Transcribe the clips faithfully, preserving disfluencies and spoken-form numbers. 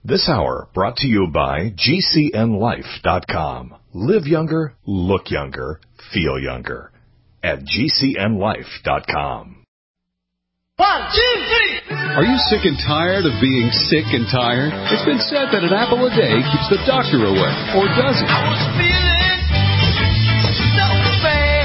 This hour brought to you by G C N life dot com. Live younger, look younger, feel younger at G C N life dot com. One, two, three. Are you sick and tired of being sick and tired? It's been said that an apple a day keeps the doctor away, or does it? I was feeling so bad.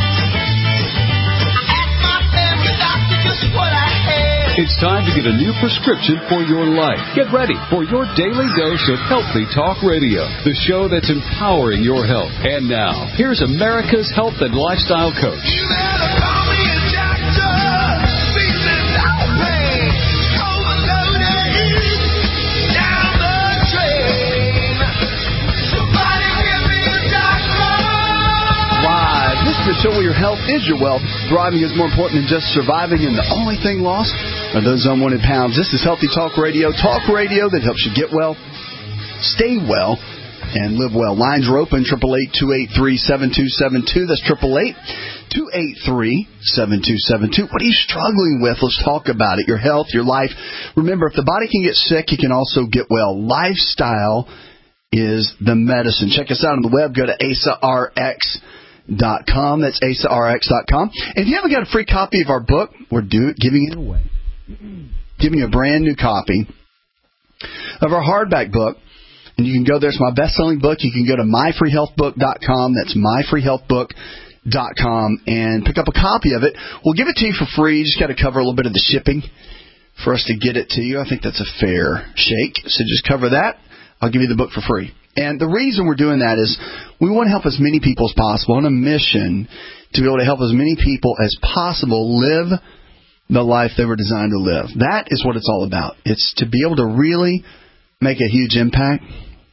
I asked my family doctor just what I had. It's time to get a new prescription for your life. Get ready for your daily dose of Healthy Talk Radio, the show that's empowering your health. And now, here's America's health and lifestyle coach. You better call me a doctor. Feeling no pain. Overloaded. Down the drain. Somebody give me a doctor. Live. This is the show where your health is your wealth. Thriving is more important than just surviving, and the only thing lost are those unwanted pounds. This is Healthy Talk Radio. Talk radio that helps you get well, stay well, and live well. Lines are open, eight eight eight, two eight three, seven two seven two. That's eight eight eight, two eight three, seven two seven two. What are you struggling with? Let's talk about it. Your health, your life. Remember, if the body can get sick, you can also get well. Lifestyle is the medicine. Check us out on the web. Go to A S A R X dot com. That's A S A R X dot com. And if you haven't got a free copy of our book, we're do, giving it away. Giving you a brand new copy of our hardback book. And you can go there. It's my best-selling book. You can go to my free health book dot com. That's my free health book dot com and pick up a copy of it. We'll give it to you for free. You just got to cover a little bit of the shipping for us to get it to you. I think that's a fair shake. So just cover that. I'll give you the book for free. And the reason we're doing that is we want to help as many people as possible on a mission to be able to help as many people as possible live the life they were designed to live. That is what it's all about. It's to be able to really make a huge impact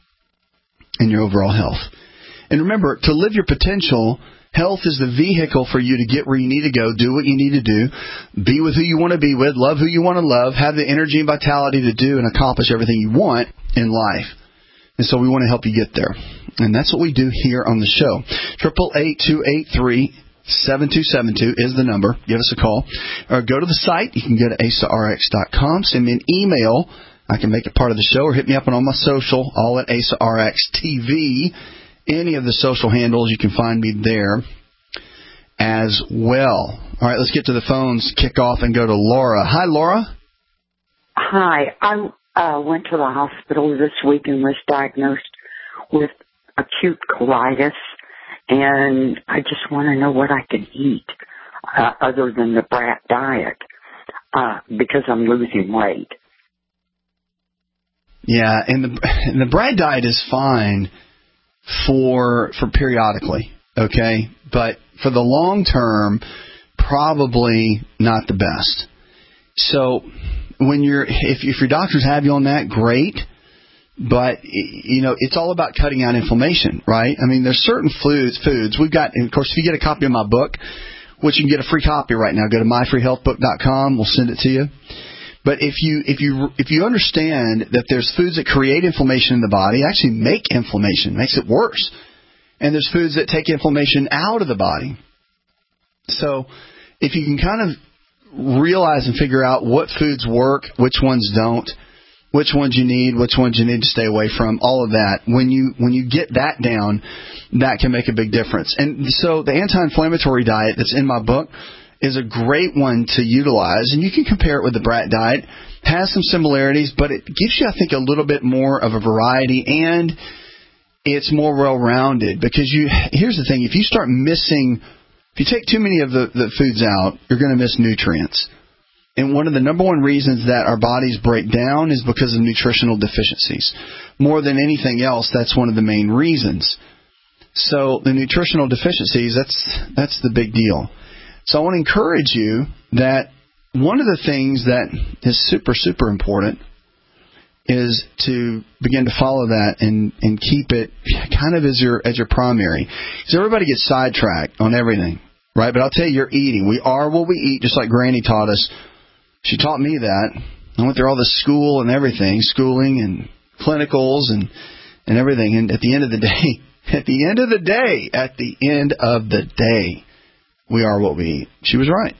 in your overall health. And remember, to live your potential, health is the vehicle for you to get where you need to go, do what you need to do, be with who you want to be with, love who you want to love, have the energy and vitality to do and accomplish everything you want in life. And so we want to help you get there. And that's what we do here on the show. eight eight eight, two eight three, seven two seven two is the number. Give us a call. Or go to the site. You can go to A S A R X dot com. Send me an email. I can make it part of the show. Or hit me up on all my social, all at A S A R X T V. Any of the social handles, you can find me there as well. All right, let's get to the phones, kick off, and go to Laura. Hi, Laura. Hi. I uh, went to the hospital this week and was diagnosed with acute colitis. And I just want to know what I can eat uh, other than the brat diet uh, because I'm losing weight. Yeah, and the and the brat diet is fine for for periodically, okay? But for the long term, probably not the best. So when you're if if your doctors have you on that, great. But, you know, it's all about cutting out inflammation, right? I mean, there's certain foods, foods. We've got, and of course, if you get a copy of my book, which you can get a free copy right now, go to my free health book dot com. We'll send it to you. But if you if you if you understand that there's foods that create inflammation in the body, actually make inflammation, makes it worse. And there's foods that take inflammation out of the body. So if you can kind of realize and figure out what foods work, which ones don't, which ones you need, which ones you need to stay away from, all of that. When you when you get that down, that can make a big difference. And so the anti-inflammatory diet that's in my book is a great one to utilize. And you can compare it with the brat diet. It has some similarities, but it gives you, I think, a little bit more of a variety, and it's more well-rounded. Because you here's the thing. If you start missing, if you take too many of the, the foods out, you're going to miss nutrients. And one of the number one reasons that our bodies break down is because of nutritional deficiencies. More than anything else, that's one of the main reasons. So the nutritional deficiencies, that's that's the big deal. So I want to encourage you that one of the things that is super, super important is to begin to follow that and, and keep it kind of as your as your primary. Because everybody gets sidetracked on everything, right? But I'll tell you, you're eating. We are what we eat, just like Granny taught us. She taught me that. I went through all the school and everything, schooling and clinicals and, and everything. And at the end of the day, at the end of the day, at the end of the day, we are what we eat. She was right.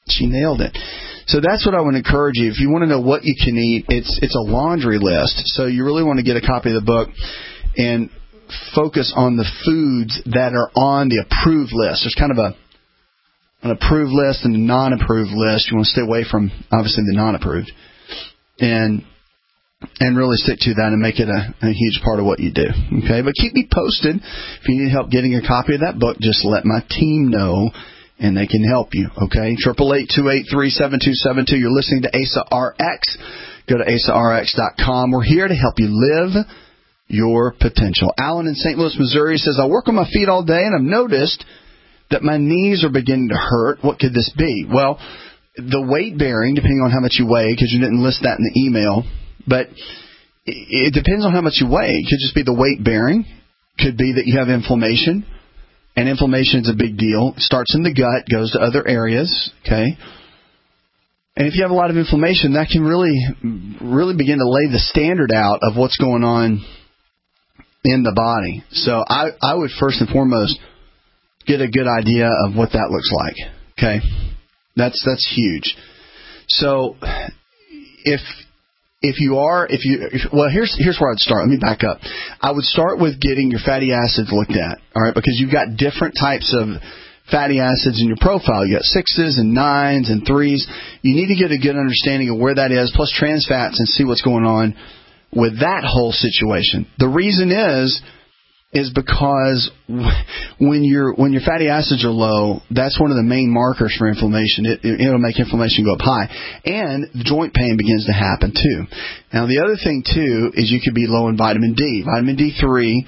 She nailed it. So that's what I would encourage you. If you want to know what you can eat, it's it's a laundry list. So you really want to get a copy of the book and focus on the foods that are on the approved list. There's kind of a an approved list and a non-approved list. You want to stay away from, obviously, the non-approved. And and really stick to that and make it a, a huge part of what you do. Okay, but keep me posted. If you need help getting a copy of that book, just let my team know, and they can help you. Okay, triple eight two eight three seven two seven two. You're listening to A S A R X. Go to A S A R X dot com. We're here to help you live your potential. Alan in Saint Louis, Missouri says, I work on my feet all day, and I've noticed that my knees are beginning to hurt. What could this be? Well, the weight bearing, depending on how much you weigh, because you didn't list that in the email, but it depends on how much you weigh. It could just be the weight bearing. Could be that you have inflammation, and inflammation is a big deal. It starts in the gut, goes to other areas, okay? And if you have a lot of inflammation, that can really, really begin to lay the standard out of what's going on in the body. So I, I would first and foremost get a good idea of what that looks like, okay? That's that's huge. So if if you are if you if, well here's here's where I'd start. Let me back up. I would start with getting your fatty acids looked at, all right? Because you've got different types of fatty acids in your profile. You got sixes and nines and threes. You need to get a good understanding of where that is, plus trans fats, and see what's going on with that whole situation. The reason is is because when your when your fatty acids are low, that's one of the main markers for inflammation. It, it, it'll make inflammation go up high. And the joint pain begins to happen, too. Now, the other thing, too, is you could be low in vitamin D. Vitamin D three,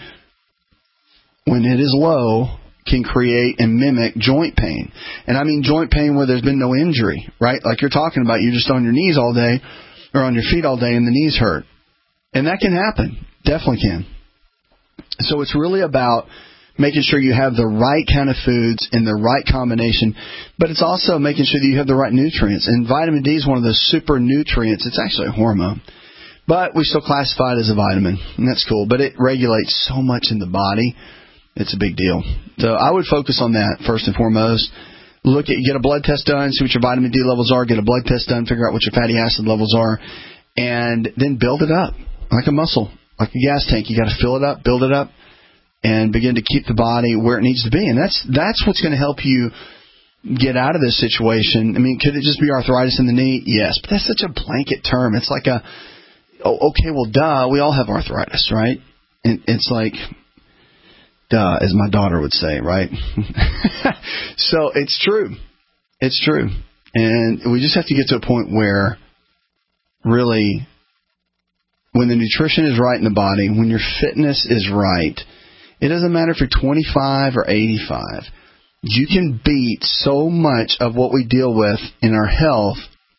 when it is low, can create and mimic joint pain. And I mean joint pain where there's been no injury, right? Like you're talking about, you're just on your knees all day or on your feet all day and the knees hurt. And that can happen. Definitely can. So it's really about making sure you have the right kind of foods in the right combination, but it's also making sure that you have the right nutrients. And vitamin D is one of those super nutrients. It's actually a hormone, but we still classify it as a vitamin, and that's cool. But it regulates so much in the body. It's a big deal. So I would focus on that first and foremost. Look at, get a blood test done, see what your vitamin D levels are, get a blood test done, figure out what your fatty acid levels are, and then build it up like a muscle, like a gas tank. You got to fill it up, build it up, and begin to keep the body where it needs to be. And that's that's what's going to help you get out of this situation. I mean, could it just be arthritis in the knee? Yes, but that's such a blanket term. It's like a, oh, okay, well, duh, we all have arthritis, right? And it's like, duh, as my daughter would say, right? So it's true. It's true. And we just have to get to a point where really when the nutrition is right in the body, when your fitness is right, it doesn't matter if you're twenty-five or eighty-five. You can beat so much of what we deal with in our health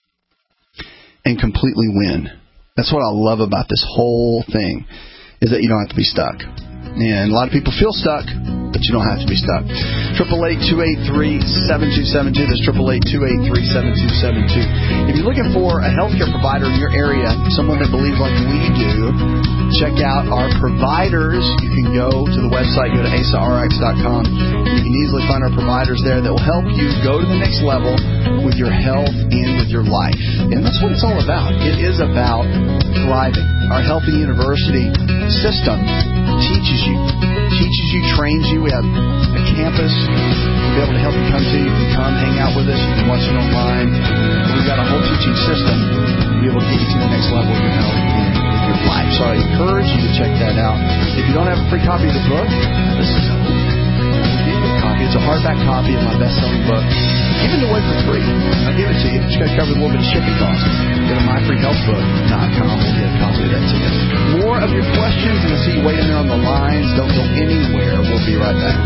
and completely win. That's what I love about this whole thing, is that you don't have to be stuck. And a lot of people feel stuck, but you don't have to be stuck. triple eight two eight three seven two seven two. That's triple eight two eight three seven two seven two. If you're looking for a healthcare provider in your area, someone that believes like we do, check out our providers. You can go to the website, go to A S A R X dot com. You can easily find our providers there that will help you go to the next level with your health and with your life. And that's what it's all about. It is about thriving. Our Healthy University system teaches you, teaches you, trains you. We have a campus to be able to help you come to. You can come hang out with us. You can watch it online. We've got a whole teaching system to be able to get you to the next level of your health and your life. So I encourage you to check that out. If you don't have a free copy of the book, this is a copy. It's a hardback copy of my best-selling book. Giving it away for free. I'll give it to you. Just got to cover a little bit of shipping costs. Go to my free health book dot com. We'll get a copy of that to you. More of your questions, and I see you waiting there on the lines. Don't go anywhere. We'll be right back.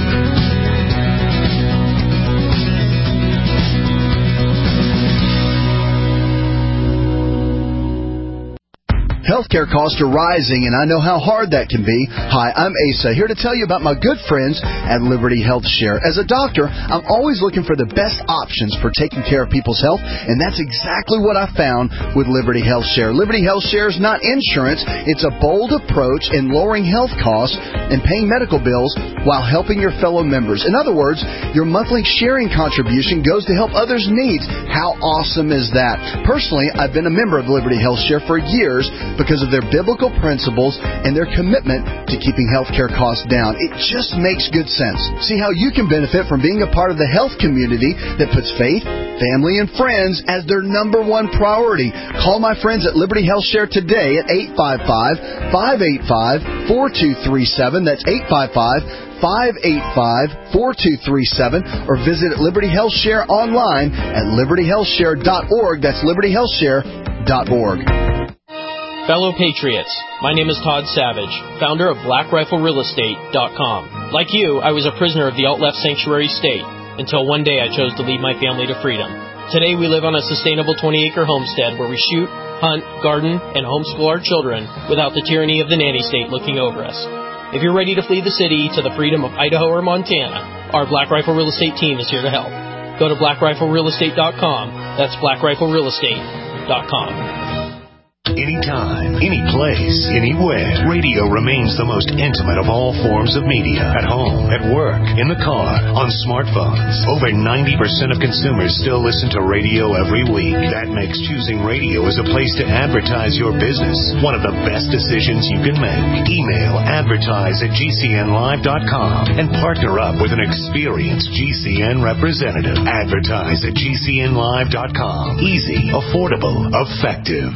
Healthcare costs are rising, and I know how hard that can be. Hi, I'm Asa, here to tell you about my good friends at Liberty Health Share. As a doctor, I'm always looking for the best options for taking care of people's health, and that's exactly what I found with Liberty Health Share. Liberty Health Share is not insurance. It's a bold approach in lowering health costs and paying medical bills while helping your fellow members. In other words, your monthly sharing contribution goes to help others' needs. How awesome is that? Personally, I've been a member of Liberty Health Share for years because of their biblical principles and their commitment to keeping healthcare costs down. It just makes good sense. See how you can benefit from being a part of the health community that puts faith, family, and friends as their number one priority. Call my friends at Liberty Health Share today at eight five five, five eight five, four two three seven. That's eight five five, five eight five, four two three seven, or visit Liberty Health Share online at liberty health share dot org. That's liberty health share dot org. Fellow Patriots, my name is Todd Savage, founder of black rifle real estate dot com. Like you, I was a prisoner of the alt-left sanctuary state until one day I chose to lead my family to freedom. Today we live on a sustainable twenty-acre homestead where we shoot, hunt, garden, and homeschool our children without the tyranny of the nanny state looking over us. If you're ready to flee the city to the freedom of Idaho or Montana, our Black Rifle Real Estate team is here to help. Go to black rifle real estate dot com. That's black rifle real estate dot com. Anytime, any place, anywhere. Radio remains the most intimate of all forms of media. At home, at work, in the car, on smartphones. Over ninety percent of consumers still listen to radio every week. That makes choosing radio as a place to advertise your business one of the best decisions you can make. Email advertise at g c n live dot com and partner up with an experienced G C N representative. Advertise at g c n live dot com. Easy, affordable, effective.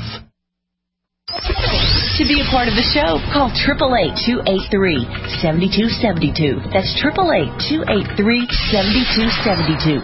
To be a part of the show, call eight eight eight, two eight three, seven two seven two. That's eight eight eight, two eight three, seven two seven two.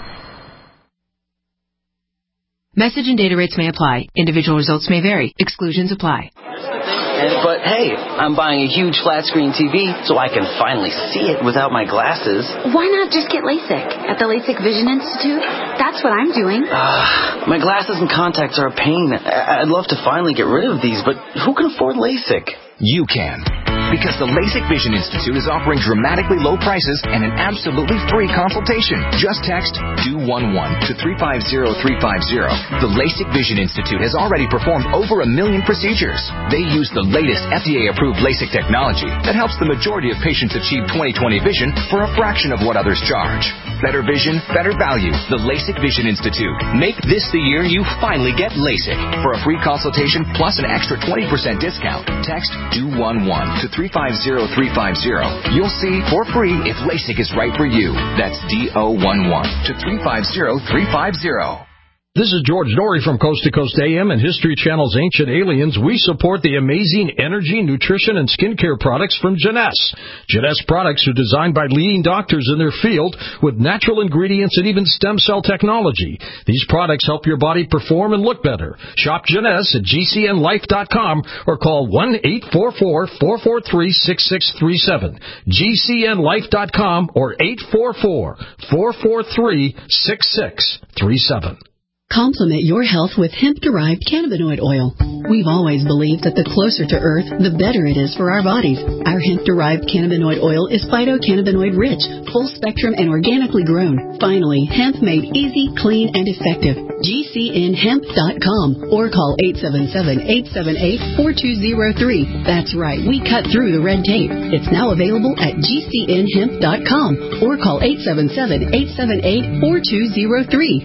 Message and data rates may apply. Individual results may vary. Exclusions apply. And, but hey, I'm buying a huge flat screen T V so I can finally see it without my glasses. Why not just get LASIK at the LASIK Vision Institute? That's what I'm doing. Uh, my glasses and contacts are a pain. I- I'd love to finally get rid of these, but who can afford LASIK? You can. Because the LASIK Vision Institute is offering dramatically low prices and an absolutely free consultation. Just text D O one one to three five zero three five zero. The LASIK Vision Institute has already performed over a million procedures. They use the latest F D A-approved LASIK technology that helps the majority of patients achieve twenty twenty vision for a fraction of what others charge. Better vision, better value. The LASIK Vision Institute. Make this the year you finally get LASIK. For a free consultation plus an extra twenty percent discount, text D O one one to three five zero three five zero. You'll see for free if LASIK is right for you. That's D O one one to three five zero three five zero. This is George Norrie from Coast to Coast A M and History Channel's Ancient Aliens. We support the amazing energy, nutrition, and skincare products from Jeunesse. Jeunesse products are designed by leading doctors in their field with natural ingredients and even stem cell technology. These products help your body perform and look better. Shop Jeunesse at g c n life dot com or call one eight four four, four four three, six six three seven. g c n life dot com or eight four four, four four three, six six three seven. Complement your health with hemp-derived cannabinoid oil. We've always believed that the closer to Earth, the better it is for our bodies. Our hemp-derived cannabinoid oil is phytocannabinoid-rich, full-spectrum, and organically grown. Finally, hemp made easy, clean, and effective. g c n hemp dot com or call eight seven seven, eight seven eight, four two zero three. That's right, we cut through the red tape. It's now available at g c n hemp dot com or call eight seven seven, eight seven eight, four two zero three.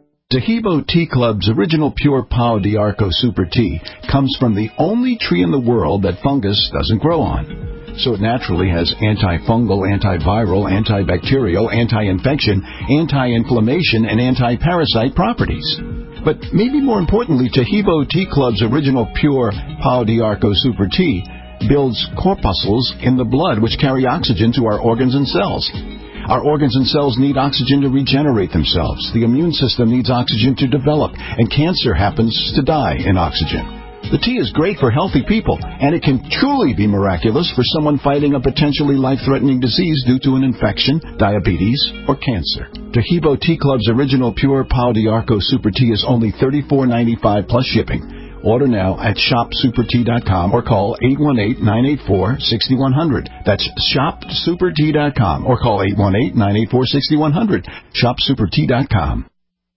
Tahibo Tea Club's original pure Pau d'Arco Super Tea comes from the only tree in the world that fungus doesn't grow on. So it naturally has antifungal, antiviral, antibacterial, anti-infection, anti-inflammation, and anti-parasite properties. But maybe more importantly, Tahibo Tea Club's original pure Pau d'Arco Super Tea builds corpuscles in the blood which carry oxygen to our organs and cells. Our organs and cells need oxygen to regenerate themselves. The immune system needs oxygen to develop, and cancer happens to die in oxygen. The tea is great for healthy people, and it can truly be miraculous for someone fighting a potentially life-threatening disease due to an infection, diabetes, or cancer. Tahibo Tea Club's original pure Pau d'Arco Super Tea is only thirty-four ninety-five plus shipping. Order now at shop super tea dot com or call eight one eight, nine eight four, six one zero zero. That's shop super tea dot com or call eight one eight, nine eight four, six one zero zero. shop super tea dot com.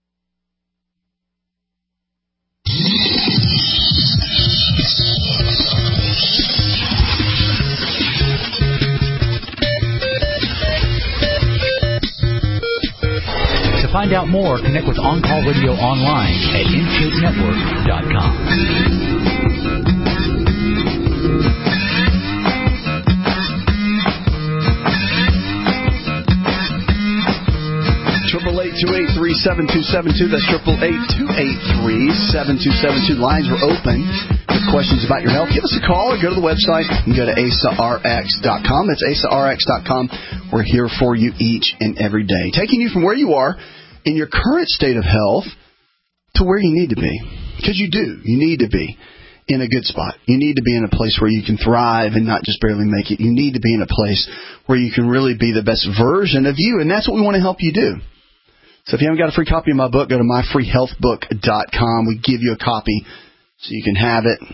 To find out more, connect with On Call Radio online at in shape network dot com. Triple eight two eight three seven two seven two. That's triple eight two eight three seven two seven two. Lines are open. With questions about your health, give us a call or go to the website and go to A S A R X dot com. That's A S A R X dot com. We're here for you each and every day, taking you from where you are in your current state of health to where you need to be. Because you do. You need to be in a good spot. You need to be in a place where you can thrive and not just barely make it. You need to be in a place where you can really be the best version of you, and that's what we want to help you do. So if you haven't got a free copy of my book, go to my free health book dot com. We give you a copy so you can have it.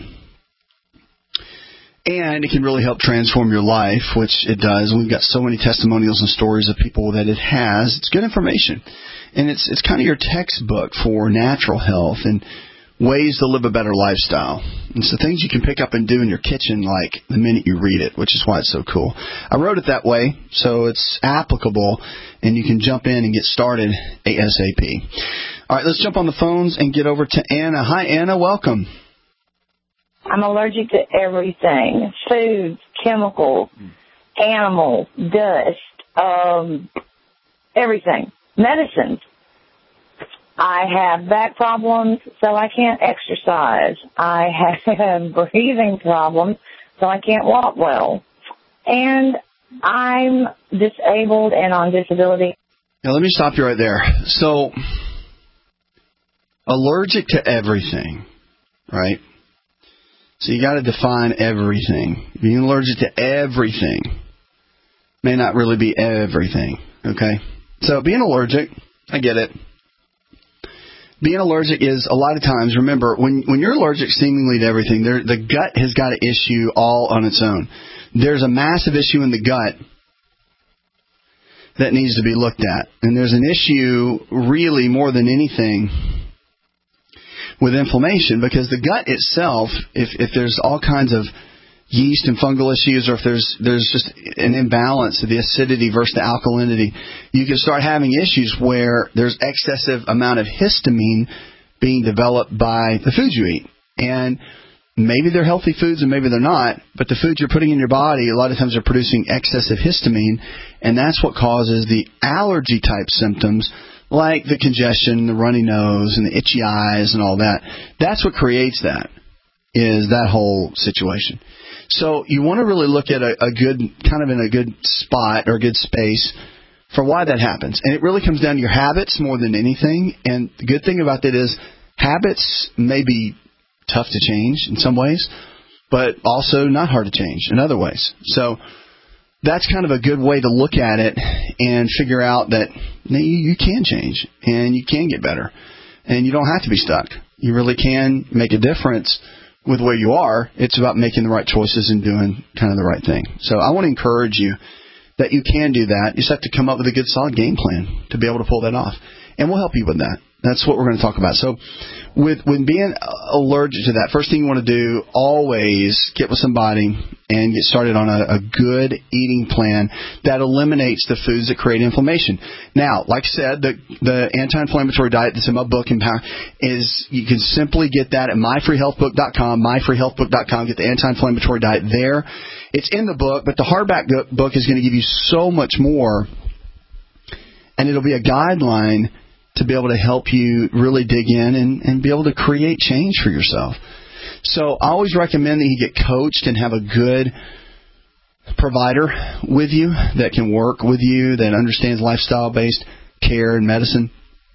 And it can really help transform your life, which it does. We've got so many testimonials and stories of people that it has. It's good information. And it's it's kind of your textbook for natural health and ways to live a better lifestyle. It's the things you can pick up and do in your kitchen like the minute you read it, which is why it's so cool. I wrote it that way so it's applicable and you can jump in and get started ASAP. All right, let's jump on the phones and get over to Anna. Hi, Anna. Welcome. I'm allergic to everything. Foods, chemicals, animals, dust, um, everything. Medicines. I have back problems, so I can't exercise. I have breathing problems, so I can't walk well. And I'm disabled and on disability. Now, let me stop you right there. So, allergic to everything, right? So you got to define everything. Being allergic to everything may not really be everything, okay? So being allergic, I get it. Being allergic is a lot of times, remember, when when you're allergic seemingly to everything, there, the gut has got an issue all on its own. There's a massive issue in the gut that needs to be looked at. And there's an issue really more than anything with inflammation, because the gut itself, if, if there's all kinds of yeast and fungal issues, or if there's there's just an imbalance of the acidity versus the alkalinity, you can start having issues where there's excessive amount of histamine being developed by the foods you eat. And maybe they're healthy foods and maybe they're not, but the foods you're putting in your body, a lot of times are producing excessive histamine, and that's what causes the allergy type symptoms like the congestion, the runny nose, and the itchy eyes and all that. That's what creates that, is that whole situation. So you want to really look at a, a good, kind of in a good spot or a good space for why that happens. And it really comes down to your habits more than anything. And the good thing about that is habits may be tough to change in some ways, but also not hard to change in other ways. So that's kind of a good way to look at it and figure out that you, you can change and you can get better. And you don't have to be stuck. You really can make a difference with where you are. It's about making the right choices and doing kind of the right thing. So I want to encourage you that you can do that. You just have to come up with a good, solid game plan to be able to pull that off. And we'll help you with that. That's what we're going to talk about. So with when being allergic to that, first thing you want to do, always get with somebody and get started on a, a good eating plan that eliminates the foods that create inflammation. Now, like I said, the, the anti-inflammatory diet that's in my book is you can simply get that at my free health book dot com, my free health book dot com. Get the anti-inflammatory diet there. It's in the book, but the hardback book is going to give you so much more, and it'll be a guideline to be able to help you really dig in and, and be able to create change for yourself. So I always recommend that you get coached and have a good provider with you that can work with you, that understands lifestyle-based care and medicine.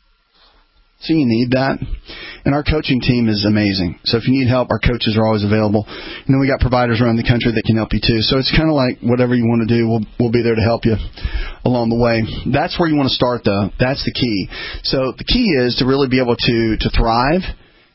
So you need that. And our coaching team is amazing. So if you need help, our coaches are always available. And then we got providers around the country that can help you too. So it's kind of like whatever you want to do, we'll we'll be there to help you along the way. That's where you want to start, though. That's the key. So the key is to really be able to, to thrive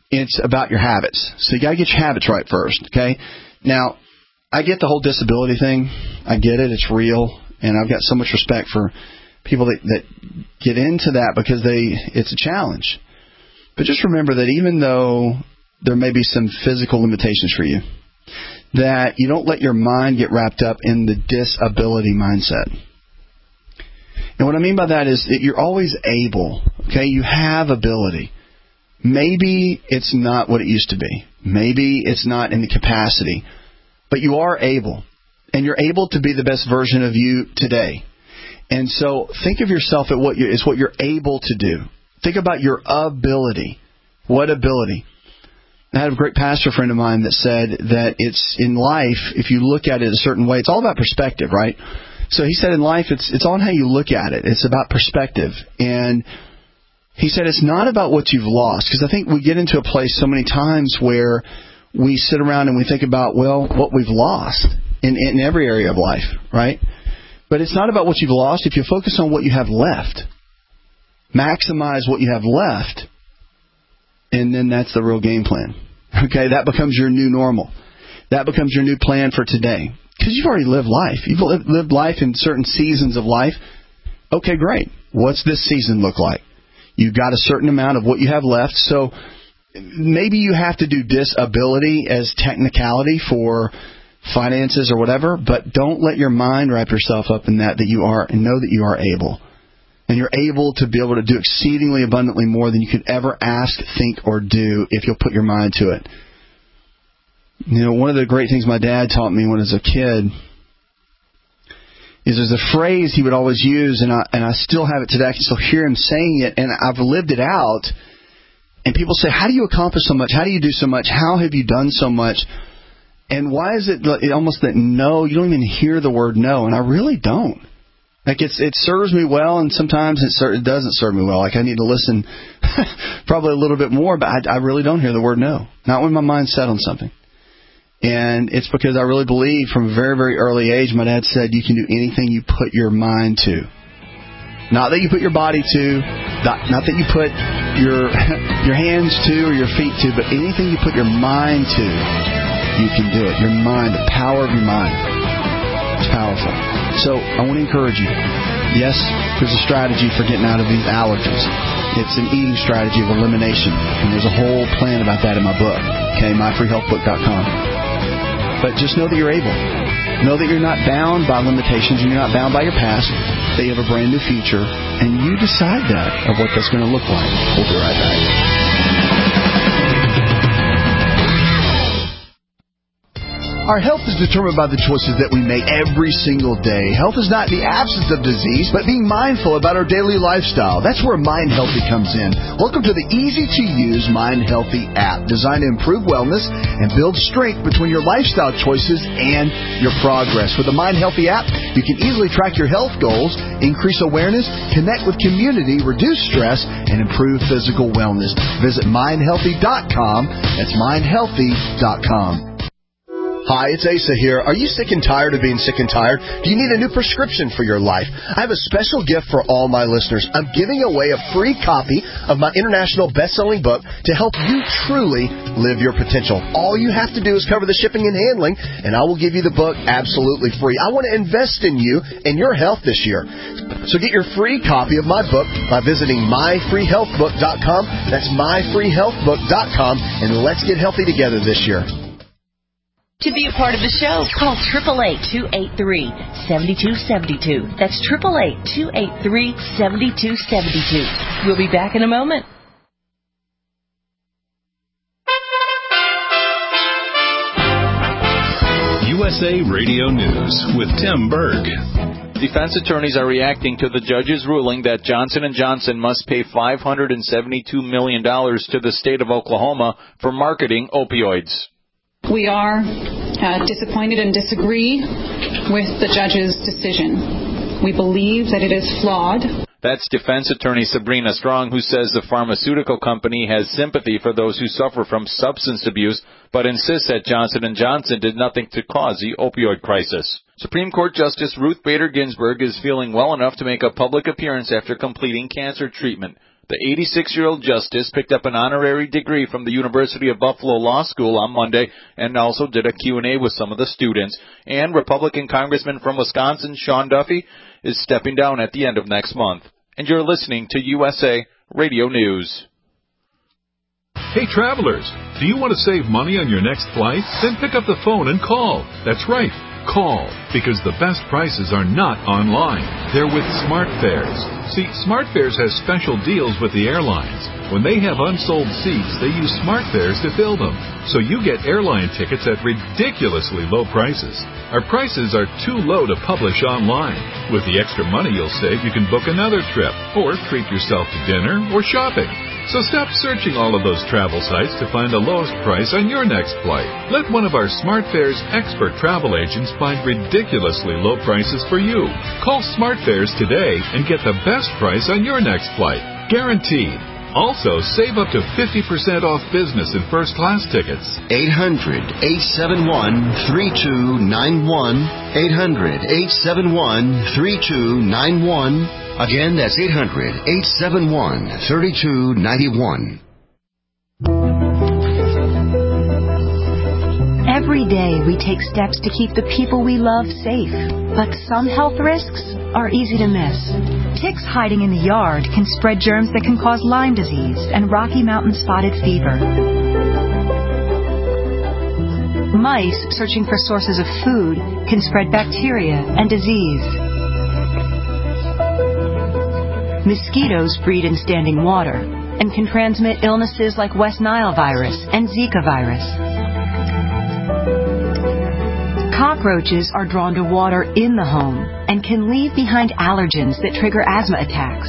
it's about your habits. So you got to get your habits right first, okay? Now, I get the whole disability thing. I get it. It's real. And I've got so much respect for people that, that get into that because they it's a challenge. But just remember that even though there may be some physical limitations for you, that you don't let your mind get wrapped up in the disability mindset. And what I mean by that is that you're always able, okay? You have ability. Maybe it's not what it used to be. Maybe it's not in the capacity. But you are able. And you're able to be the best version of you today. And so think of yourself at what you, is what you're able to do. Think about your ability. What ability? I had a great pastor friend of mine that said that it's in life, if you look at it a certain way, it's all about perspective, right? So he said in life, it's it's on how you look at it. It's about perspective. And he said it's not about what you've lost. Because I think we get into a place so many times where we sit around and we think about, well, what we've lost in, in every area of life, right? But it's not about what you've lost. If you focus on what you have left, maximize what you have left, and then that's the real game plan. Okay, that becomes your new normal. That becomes your new plan for today. Because you've already lived life. You've lived, lived life in certain seasons of life. Okay, great. What's this season look like? You've got a certain amount of what you have left. So maybe you have to do disability as technicality for finances or whatever, but don't let your mind wrap yourself up in that, that you are, and know that you are able. And you're able to be able to do exceedingly abundantly more than you could ever ask, think, or do if you'll put your mind to it. You know, one of the great things my dad taught me when I was a kid is there's a phrase he would always use, and I, and I still have it today. I can still hear him saying it, and I've lived it out. And people say, how do you accomplish so much? How do you do so much? How have you done so much? And why is it almost that no, you don't even hear the word no? And I really don't. Like it's it serves me well, and sometimes it, ser- it doesn't serve me well. Like I need to listen probably a little bit more, but I, I really don't hear the word no. Not when my mind's set on something. And it's because I really believe from a very, very early age, my dad said you can do anything you put your mind to. Not that you put your body to, not, not that you put your your hands to or your feet to, but anything you put your mind to, you can do it. Your mind, the power of your mind. It's powerful. So I want to encourage you. Yes, there's a strategy for getting out of these allergies. It's an eating strategy of elimination. And there's a whole plan about that in my book. Okay, my free health book dot com. But just know that you're able. Know that you're not bound by limitations and you're not bound by your past. That you have a brand new future. And you decide that of what that's going to look like. We'll be right back. Our health is determined by the choices that we make every single day. Health is not the absence of disease, but being mindful about our daily lifestyle. That's where Mind Healthy comes in. Welcome to the easy-to-use Mind Healthy app, designed to improve wellness and build strength between your lifestyle choices and your progress. With the Mind Healthy app, you can easily track your health goals, increase awareness, connect with community, reduce stress, and improve physical wellness. Visit mind healthy dot com. That's mind healthy dot com. Hi, it's Asa here. Are you sick and tired of being sick and tired? Do you need a new prescription for your life? I have a special gift for all my listeners. I'm giving away a free copy of my international best-selling book to help you truly live your potential. All you have to do is cover the shipping and handling, and I will give you the book absolutely free. I want to invest in you and your health this year. So get your free copy of my book by visiting my free health book dot com. That's my free health book dot com, and let's get healthy together this year. To be a part of the show, call eight eight eight, two eight three, seven two seven two. That's eight eight eight, two eight three, seven two seven two. We'll be back in a moment. U S A Radio News with Tim Berg. Defense attorneys are reacting to the judge's ruling that Johnson and Johnson must pay five hundred seventy-two million dollars to the state of Oklahoma for marketing opioids. We are uh, disappointed and disagree with the judge's decision. We believe that it is flawed. That's defense attorney Sabrina Strong, who says the pharmaceutical company has sympathy for those who suffer from substance abuse, but insists that Johnson and Johnson did nothing to cause the opioid crisis. Supreme Court Justice Ruth Bader Ginsburg is feeling well enough to make a public appearance after completing cancer treatment. The eighty-six-year-old justice picked up an honorary degree from the University of Buffalo Law School on Monday and also did a Q and A with some of the students. And Republican Congressman from Wisconsin, Sean Duffy, is stepping down at the end of next month. And you're listening to U S A Radio News. Hey, travelers, do you want to save money on your next flight? Then pick up the phone and call. That's right. Call, because the best prices are not online. They're with SmartFares. See, SmartFares has special deals with the airlines. When they have unsold seats, they use SmartFares to fill them. So you get airline tickets at ridiculously low prices. Our prices are too low to publish online. With the extra money you'll save, you can book another trip, or treat yourself to dinner or shopping. So stop searching all of those travel sites to find the lowest price on your next flight. Let one of our SmartFares expert travel agents find ridiculously low prices for you. Call SmartFares today and get the best price on your next flight. Guaranteed. Also, save up to fifty percent off business and first class tickets. eight hundred, eight seven one, three two nine one. eight hundred, eight seven one, three two nine one. Again, that's eight hundred, eight seven one, three two nine one. Every day we take steps to keep the people we love safe, but some health risks are easy to miss. Ticks hiding in the yard can spread germs that can cause Lyme disease and Rocky Mountain spotted fever. Mice searching for sources of food can spread bacteria and disease. Mosquitoes breed in standing water and can transmit illnesses like West Nile virus and Zika virus. Cockroaches are drawn to water in the home and can leave behind allergens that trigger asthma attacks.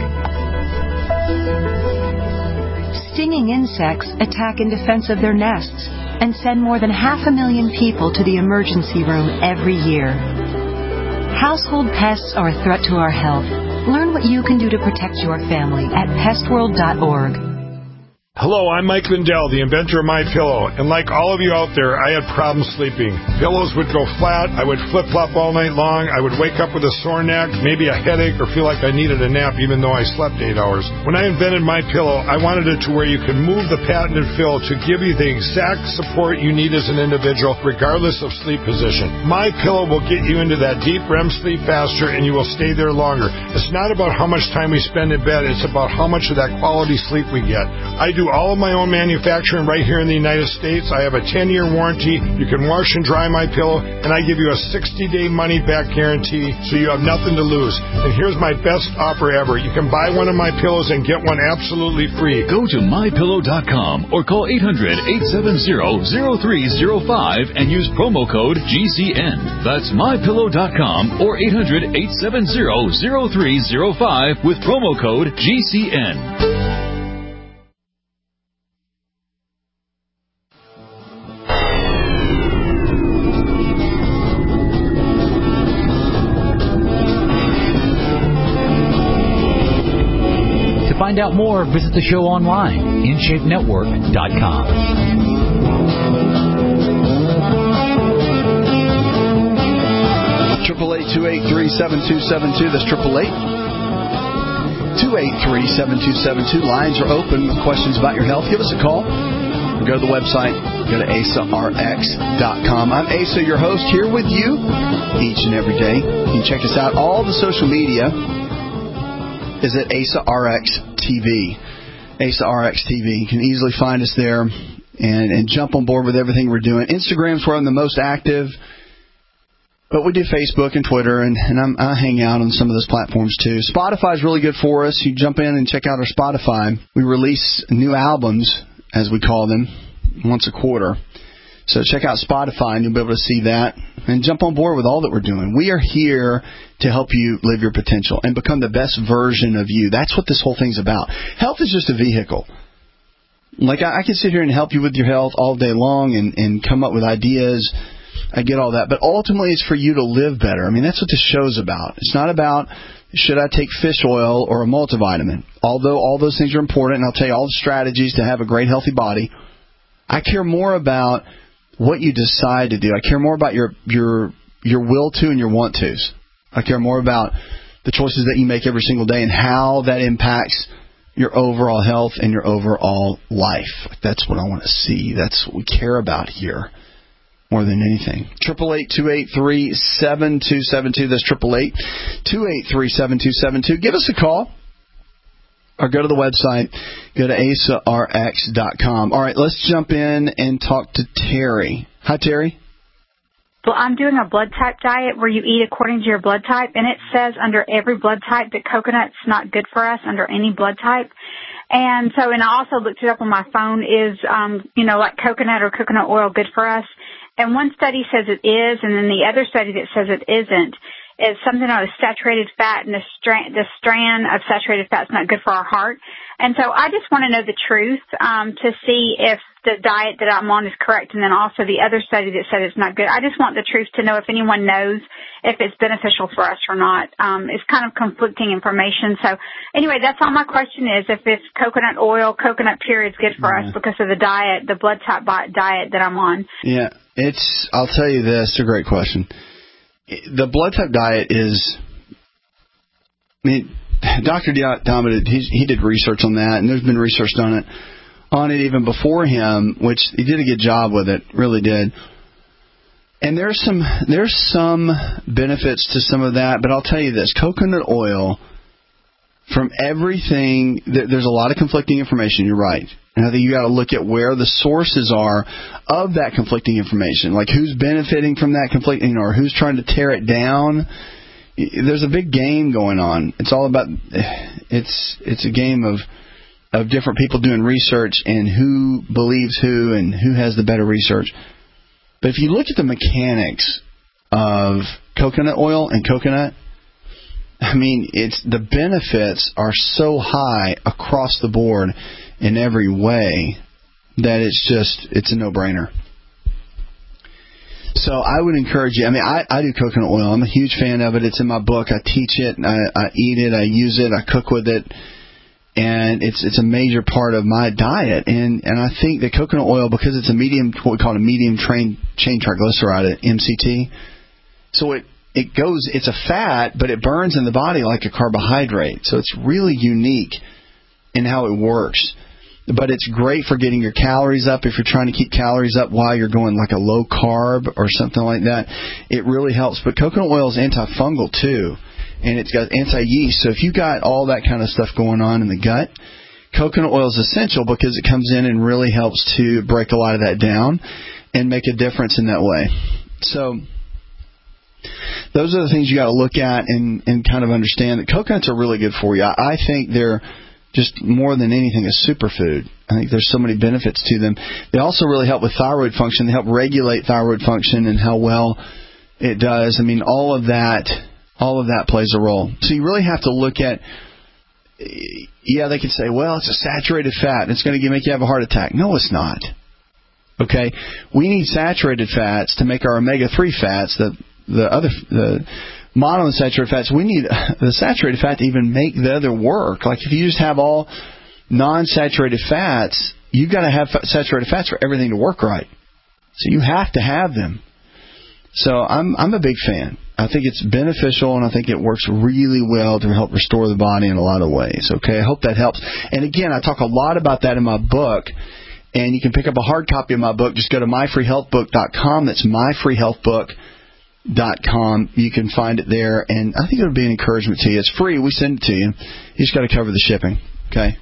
Stinging insects attack in defense of their nests and send more than half a million people to the emergency room every year. Household pests are a threat to our health. Learn what you can do to protect your family at pest world dot org. Hello, I'm Mike Lindell, the inventor of MyPillow, and like all of you out there, I had problems sleeping. Pillows would go flat, I would flip-flop all night long, I would wake up with a sore neck, maybe a headache, or feel like I needed a nap even though I slept eight hours. When I invented MyPillow, I wanted it to where you could move the patented fill to give you the exact support you need as an individual, regardless of sleep position. MyPillow will get you into that deep R E M sleep faster, and you will stay there longer. It's not about how much time we spend in bed, it's about how much of that quality sleep we get. I do all of my own manufacturing right here in the United States. I have a ten-year warranty. You can wash and dry my pillow, and I give you a sixty-day money-back guarantee, so you have nothing to lose. And here's my best offer ever. You can buy one of my pillows and get one absolutely free. Go to my pillow dot com or call eight hundred, eight seven zero, zero three zero five and use promo code G C N. That's my pillow dot com or eight hundred, eight seven zero, zero three zero five with promo code G C N. To find out more, visit the show online, in shape network dot com. Triple eight two eight three seven two seven two. That's triple eight two eight three seven two seven two. Lines are open with questions about your health. Give us a call. Go to the website. Go to A S A R X dot com. I'm Asa, your host, here with you each and every day. You can check us out. All the social media is at A S A R X T V. A S A R X T V. You can easily find us there and, and jump on board with everything we're doing. Instagram's where I'm the most active, but we do Facebook and Twitter, and, and I'm, I hang out on some of those platforms too. Spotify's really good for us. You jump in and check out our Spotify. We release new albums, as we call them, once a quarter. So check out Spotify, and you'll be able to see that. And jump on board with all that we're doing. We are here to help you live your potential and become the best version of you. That's what this whole thing's about. Health is just a vehicle. Like, I, I can sit here and help you with your health all day long and, and come up with ideas. I get all that. But ultimately, it's for you to live better. I mean, that's what this show's about. It's not about, should I take fish oil or a multivitamin? Although all those things are important, and I'll tell you all the strategies to have a great, healthy body. I care more about what you decide to do. I care more about your your your will to and your want tos. I care more about the choices that you make every single day and how that impacts your overall health and your overall life. That's what I want to see. That's what we care about here more than anything. Triple eight two eight three seven two seven two. That's triple eight two eight three seven two seven two. Give us a call or go to the website. Go to asa r x dot com. All right, let's jump in and talk to Terry. Hi, Terry. Well, I'm doing a blood type diet where you eat according to your blood type, and it says under every blood type that coconut's not good for us under any blood type. And so, and I also looked it up on my phone, is, um, you know, like coconut or coconut oil good for us? And one study says it is, and then the other study that says it isn't is something on a saturated fat, and the strand, the strand of saturated fat is not good for our heart. And so I just want to know the truth um, to see if the diet that I'm on is correct, and then also the other study that said it's not good. I just want the truth to know if anyone knows if it's beneficial for us or not. Um, it's kind of conflicting information. So anyway, that's all my question is, if it's coconut oil, coconut pure is good for yeah. us because of the diet, the blood type diet that I'm on. Yeah, it's, I'll tell you this, it's a great question. The blood type diet is, I mean, Doctor Diamond, he, he did research on that, and there's been research on it, on it even before him, which he did a good job with it, really did. And there's some there's some benefits to some of that, but I'll tell you this, coconut oil, from everything, there's a lot of conflicting information, you're right. And I think you got to look at where the sources are of that conflicting information, like who's benefiting from that conflicting or who's trying to tear it down. There's a big game going on. It's all about, it's it's a game of of different people doing research and who believes who and who has the better research. But if you look at the mechanics of coconut oil and coconut, I mean, it's the benefits are so high across the board in every way that it's just, it's a no-brainer. So I would encourage you. I mean, I, I do coconut oil. I'm a huge fan of it. It's in my book. I teach it. I, I eat it. I use it. I cook with it. And it's it's a major part of my diet. And, and I think that coconut oil, because it's a medium, what we call a medium train, chain triglyceride, M C T, so it, it goes, it's a fat, but it burns in the body like a carbohydrate. So it's really unique in how it works. But it's great for getting your calories up if you're trying to keep calories up while you're going like a low carb or something like that. It really helps. But coconut oil is antifungal too, and it's got anti-yeast. So if you've got all that kind of stuff going on in the gut, coconut oil is essential because it comes in and really helps to break a lot of that down and make a difference in that way. So those are the things you got to look at and, and kind of understand that coconuts are really good for you. I, I think they're just more than anything a superfood. I think there's so many benefits to them. They also really help with thyroid function. They help regulate thyroid function and how well it does. I mean, all of that, all of that plays a role. So you really have to look at, yeah, they could say, well, it's a saturated fat. It's going to make you have a heart attack. No, it's not. Okay? We need saturated fats to make our omega three fats, the the other the monounsaturated fats. We need the saturated fat to even make the other work. Like if you just have all non-saturated fats, you've got to have saturated fats for everything to work right. So you have to have them. So I'm I'm a big fan. I think it's beneficial, and I think it works really well to help restore the body in a lot of ways. Okay, I hope that helps. And again, I talk a lot about that in my book, and you can pick up a hard copy of my book. Just go to my free health book dot com. That's my free health book dot com. You can find it there, and I think it'll be an encouragement to you. It's free. We send it to you. You just got to cover the shipping. Okay.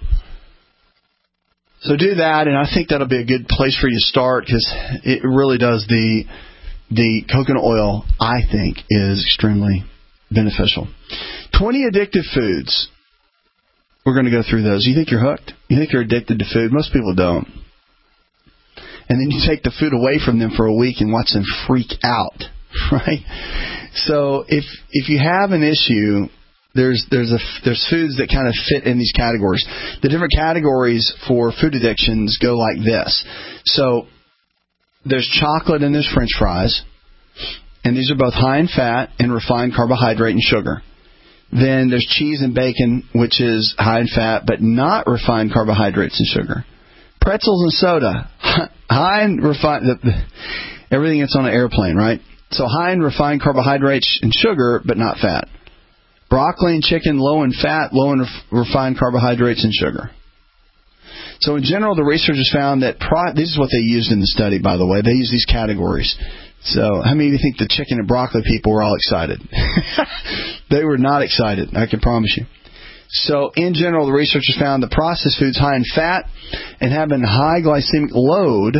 So do that, and I think that'll be a good place for you to start because it really does the the coconut oil, I think, is extremely beneficial. twenty addictive foods. We're going to go through those. You think you're hooked? You think you're addicted to food? Most people don't. And then you take the food away from them for a week and watch them freak out, right? So if if you have an issue, there's there's a there's foods that kind of fit in these categories. The different categories for food addictions go like this. So there's chocolate and there's French fries, and these are both high in fat and refined carbohydrate and sugar. Then there's cheese and bacon, which is high in fat but not refined carbohydrates and sugar. Pretzels and soda, high in refined, the, the, everything that's on an airplane, right? So high in refined carbohydrates and sugar but not fat. Broccoli and chicken, low in fat, low in ref- refined carbohydrates and sugar. So in general, the researchers found that, pro- this is what they used in the study, by the way. They used these categories. So how many of you think the chicken and broccoli people were all excited? They were not excited, I can promise you. So in general, the researchers found that processed foods high in fat and having high glycemic load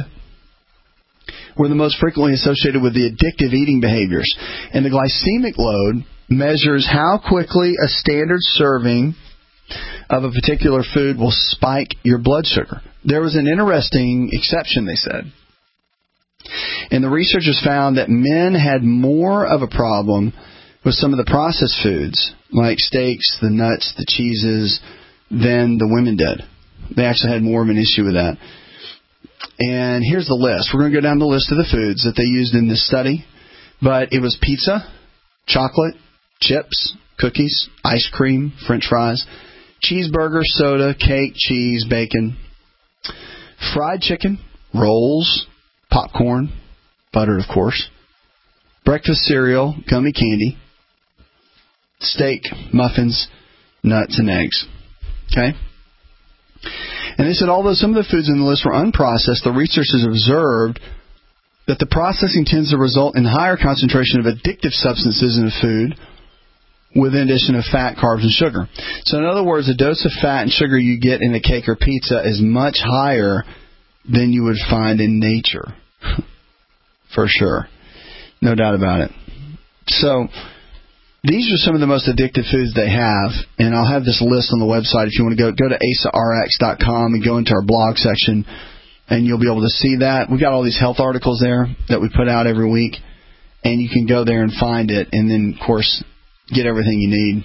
were the most frequently associated with the addictive eating behaviors. And the glycemic load measures how quickly a standard serving of a particular food will spike your blood sugar. There was an interesting exception, they said. And the researchers found that men had more of a problem with some of the processed foods, like steaks, the nuts, the cheeses, than the women did. They actually had more of an issue with that. And here's the list. We're going to go down the list of the foods that they used in this study. But it was pizza, chocolate, chips, cookies, ice cream, French fries, cheeseburger, soda, cake, cheese, bacon, fried chicken, rolls, popcorn, butter, of course, breakfast cereal, gummy candy, steak, muffins, nuts, and eggs. Okay? And they said although some of the foods in the list were unprocessed, the researchers observed that the processing tends to result in higher concentration of addictive substances in the food with the addition of fat, carbs, and sugar. So in other words, the dose of fat and sugar you get in a cake or pizza is much higher than you would find in nature. For sure. No doubt about it. So these are some of the most addictive foods they have, and I'll have this list on the website. If you want to go, go to asa r x dot com and go into our blog section, and you'll be able to see that. We've got all these health articles there that we put out every week, and you can go there and find it, and then, of course, get everything you need.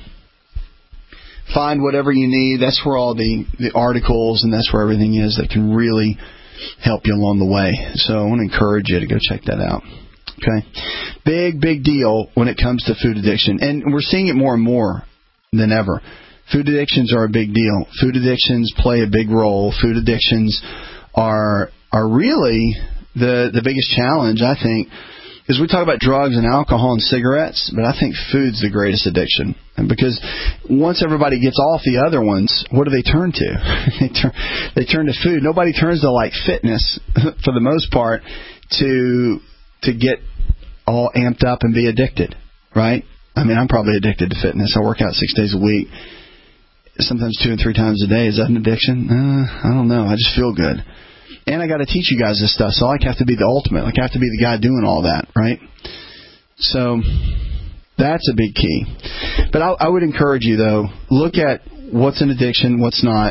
Find whatever you need. That's where all the, the articles and that's where everything is that can really help you along the way. So I want to encourage you to go check that out. Okay. Big, big deal when it comes to food addiction. And we're seeing it more and more than ever. Food addictions are a big deal. Food addictions play a big role. Food addictions are are really the the biggest challenge, I think. Because we talk about drugs and alcohol and cigarettes, but I think food's the greatest addiction. And because once everybody gets off the other ones, what do they turn to? they turn they turn to food. Nobody turns to like fitness for the most part to to get all amped up and be addicted, right? I mean, I'm probably addicted to fitness. I work out six days a week, sometimes two and three times a day. Is that an addiction? Uh, I don't know. I just feel good. And I got to teach you guys this stuff, so I have to be the ultimate. Like I have to be the guy doing all that, right? So that's a big key. But I, I would encourage you, though, look at what's an addiction, what's not,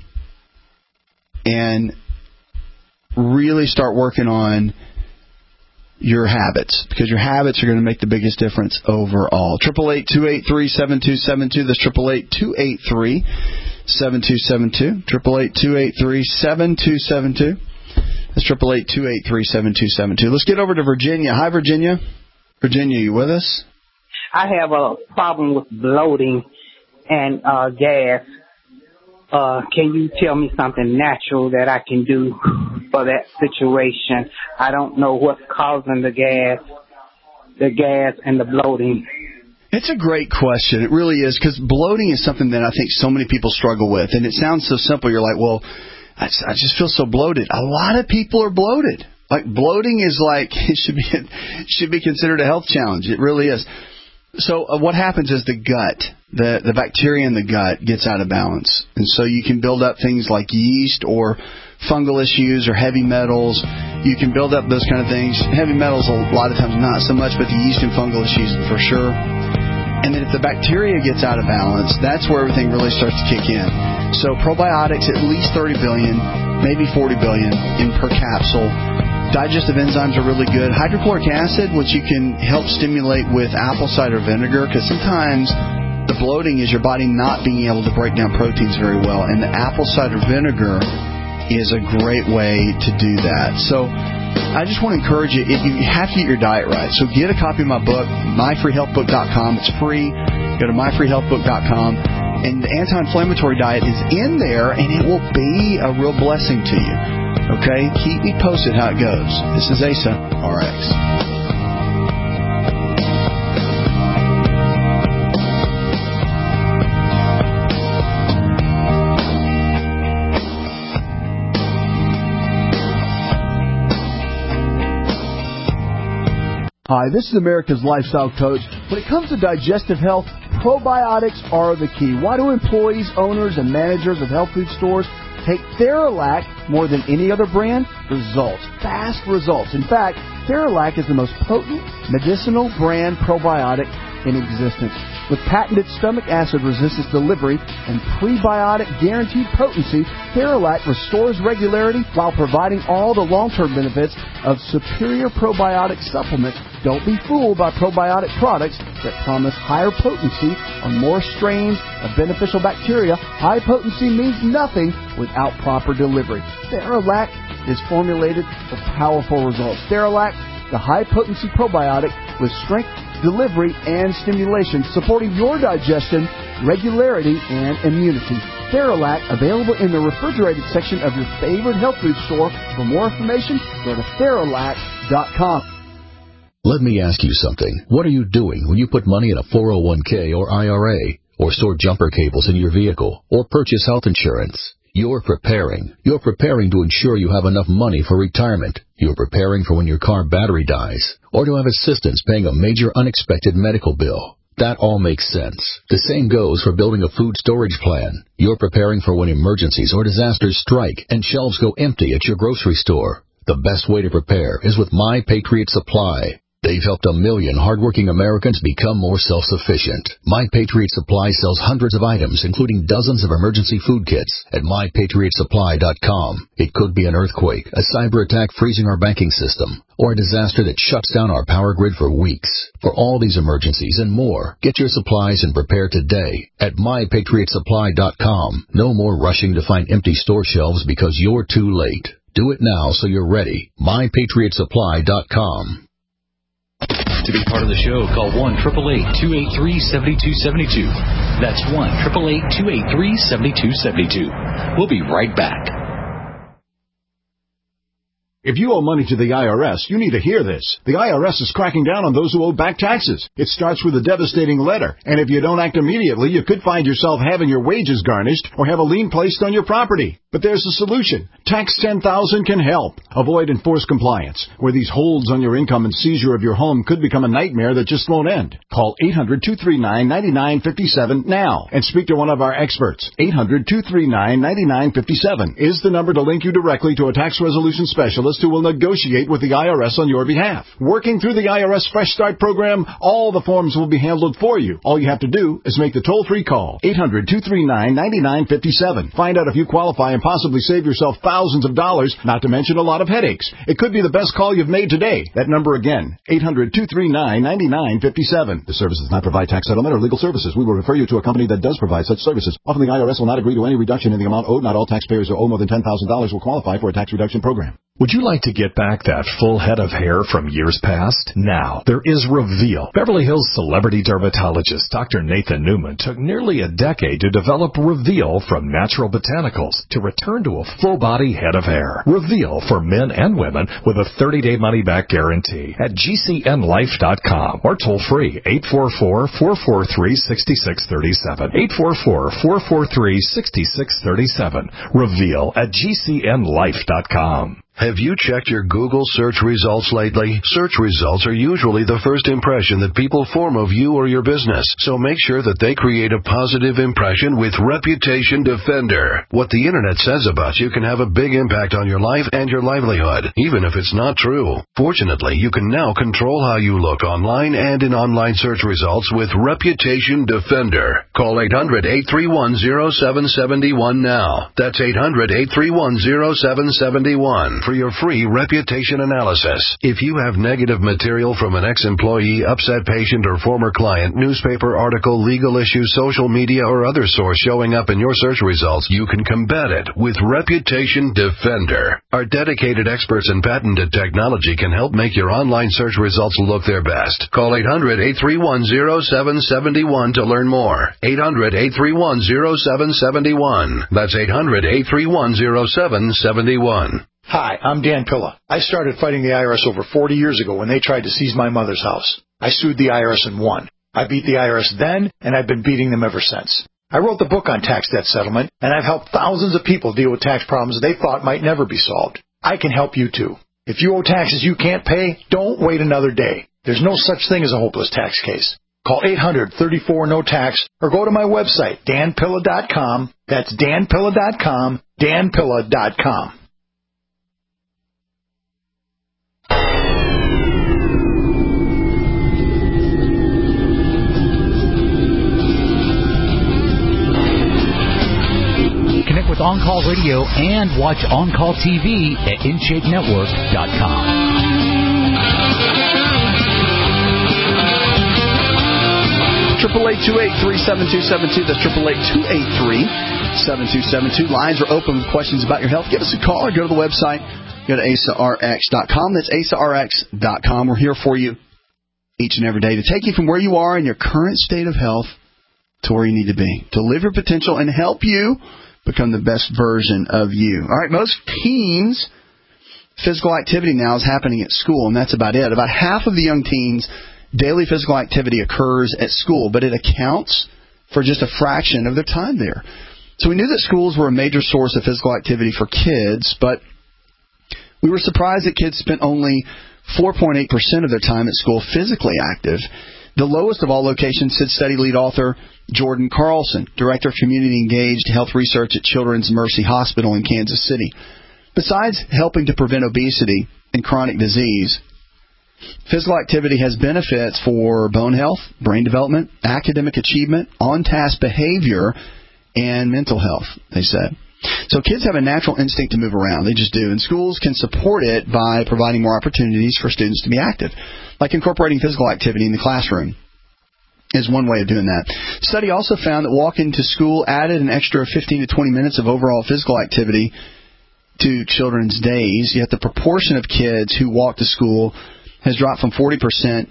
and really start working on your habits, because your habits are going to make the biggest difference overall. Triple eight two eight three seven two seven two. That's triple eight two eight three seven two seven two. Triple eight two eight three seven two seven two. That's triple eight two eight three seven two seven two. Let's get over to Virginia. Hi, Virginia. Virginia, you with us? I have a problem with bloating and uh, gas. Uh, can you tell me something natural that I can do for that situation? I don't know what's causing the gas, the gas and the bloating. It's a great question. It really is, because bloating is something that I think so many people struggle with. And it sounds so simple. You're like, well, I just, I just feel so bloated. A lot of people are bloated. Like bloating is like, it should be, it should be considered a health challenge. It really is. So uh, what happens is the gut, the, the bacteria in the gut gets out of balance. And so you can build up things like yeast or fungal issues or heavy metals. You can build up those kind of things. Heavy metals a lot of times not so much, but the yeast and fungal issues for sure. And then if the bacteria gets out of balance, that's where everything really starts to kick in. So probiotics, at least thirty billion, maybe forty billion in per capsule. Digestive enzymes are really good. Hydrochloric acid, which you can help stimulate with apple cider vinegar, because sometimes the bloating is your body not being able to break down proteins very well. And the apple cider vinegar is a great way to do that. So I just want to encourage you, you have to get your diet right. So get a copy of my book, my free health book dot com. It's free. Go to my free health book dot com. And the anti-inflammatory diet is in there, and it will be a real blessing to you. Okay? Keep me posted how it goes. This is Asa, R X. Hi, this is America's Lifestyle Coach. When it comes to digestive health, probiotics are the key. Why do employees, owners, and managers of health food stores take Theralac more than any other brand? Results. Fast results. In fact, Theralac is the most potent medicinal brand probiotic in existence. With patented stomach acid resistance delivery and prebiotic guaranteed potency, Theralac restores regularity while providing all the long-term benefits of superior probiotic supplements. Don't be fooled by probiotic products that promise higher potency on more strains of beneficial bacteria. High potency means nothing without proper delivery. Theralac is formulated for powerful results. Theralac, the high-potency probiotic with strength, delivery, and stimulation, supporting your digestion, regularity, and immunity. Theralac, available in the refrigerated section of your favorite health food store. For more information, go to Theralac dot com. Let me ask you something. What are you doing when you put money in a four oh one k or I R A, or store jumper cables in your vehicle, or purchase health insurance? You're preparing. You're preparing to ensure you have enough money for retirement. You're preparing for when your car battery dies, or to have assistance paying a major unexpected medical bill. That all makes sense. The same goes for building a food storage plan. You're preparing for when emergencies or disasters strike and shelves go empty at your grocery store. The best way to prepare is with My Patriot Supply. They've helped a million hardworking Americans become more self-sufficient. My Patriot Supply sells hundreds of items, including dozens of emergency food kits, at my patriot supply dot com. It could be an earthquake, a cyber attack freezing our banking system, or a disaster that shuts down our power grid for weeks. For all these emergencies and more, get your supplies and prepare today at my patriot supply dot com. No more rushing to find empty store shelves because you're too late. Do it now so you're ready. my patriot supply dot com. To be part of the show, call one eight eight eight, two eight three, seven two seven two. That's one eight eight eight, two eight three, seven two seven two. We'll be right back. If you owe money to the I R S, you need to hear this. The I R S is cracking down on those who owe back taxes. It starts with a devastating letter, and if you don't act immediately, you could find yourself having your wages garnished or have a lien placed on your property. But there's a solution. Tax ten thousand can help. Avoid enforced compliance, where these holds on your income and seizure of your home could become a nightmare that just won't end. Call eight hundred, two three nine, nine nine five seven now and speak to one of our experts. eight hundred, two three nine, nine nine five seven is the number to link you directly to a tax resolution specialist who will negotiate with the I R S on your behalf. Working through the I R S Fresh Start program, all the forms will be handled for you. All you have to do is make the toll-free call. eight hundred, two three nine, nine nine five seven. Find out if you qualify and possibly save yourself thousands of dollars, not to mention a lot of headaches. It could be the best call you've made today. That number again, eight hundred, two three nine, nine nine five seven. The service does not provide tax settlement or legal services. We will refer you to a company that does provide such services. Often the I R S will not agree to any reduction in the amount owed. Not all taxpayers who owe more than ten thousand dollars will qualify for a tax reduction program. Would you like to get back that full head of hair from years past? Now, there is Reveal. Beverly Hills celebrity dermatologist Doctor Nathan Newman took nearly a decade to develop Reveal from natural botanicals to return to a full-body head of hair. Reveal for men and women with a thirty-day money-back guarantee at G C N life dot com or toll-free eight four four, four four three, six six three seven. eight four four, four four three, six six three seven. Reveal at G C N life dot com. Have you checked your Google search results lately? Search results are usually the first impression that people form of you or your business, so make sure that they create a positive impression with Reputation Defender. What the internet says about you can have a big impact on your life and your livelihood, even if it's not true. Fortunately, you can now control how you look online and in online search results with Reputation Defender. Call eight hundred, eight three one, zero seven seven one now. That's eight hundred, eight three one, zero seven seven one. For your free reputation analysis. If you have negative material from an ex-employee, upset patient, or former client, newspaper article, legal issue, social media, or other source showing up in your search results, you can combat it with Reputation Defender. Our dedicated experts in patented technology can help make your online search results look their best. Call eight hundred, eight three one, zero seven seven one to learn more. eight hundred, eight three one, zero seven seven one. That's eight hundred, eight three one, zero seven seven one. Hi, I'm Dan Pilla. I started fighting the I R S over forty years ago when they tried to seize my mother's house. I sued the I R S and won. I beat the I R S then, and I've been beating them ever since. I wrote the book on tax debt settlement, and I've helped thousands of people deal with tax problems they thought might never be solved. I can help you too. If you owe taxes you can't pay, don't wait another day. There's no such thing as a hopeless tax case. Call eight hundred, thirty-four, no tax or go to my website, dan pilla dot com. That's dan pilla dot com, dan pilla dot com. Connect with On Call Radio and watch On Call T V at in shape network dot com. Triple eight two eight three seven two seven two. That's triple eight two eight three seven two seven two. Lines are open with questions about your health. Give us a call or go to the website. Go to A S A R X dot com. That's A S A R X dot com. We're here for you each and every day to take you from where you are in your current state of health to where you need to be, to live your potential and help you become the best version of you. All right, most teens' physical activity now is happening at school, and that's about it. About half of the young teens' daily physical activity occurs at school, but it accounts for just a fraction of their time there. So we knew that schools were a major source of physical activity for kids, but we were surprised that kids spent only four point eight percent of their time at school physically active. The lowest of all locations, said study lead author Jordan Carlson, Director of Community Engaged Health Research at Children's Mercy Hospital in Kansas City. Besides helping to prevent obesity and chronic disease, physical activity has benefits for bone health, brain development, academic achievement, on-task behavior, and mental health, they said. So kids have a natural instinct to move around. They just do. And schools can support it by providing more opportunities for students to be active, like incorporating physical activity in the classroom is one way of doing that. Study also found that walking to school added an extra fifteen to twenty minutes of overall physical activity to children's days, yet the proportion of kids who walk to school has dropped from forty percent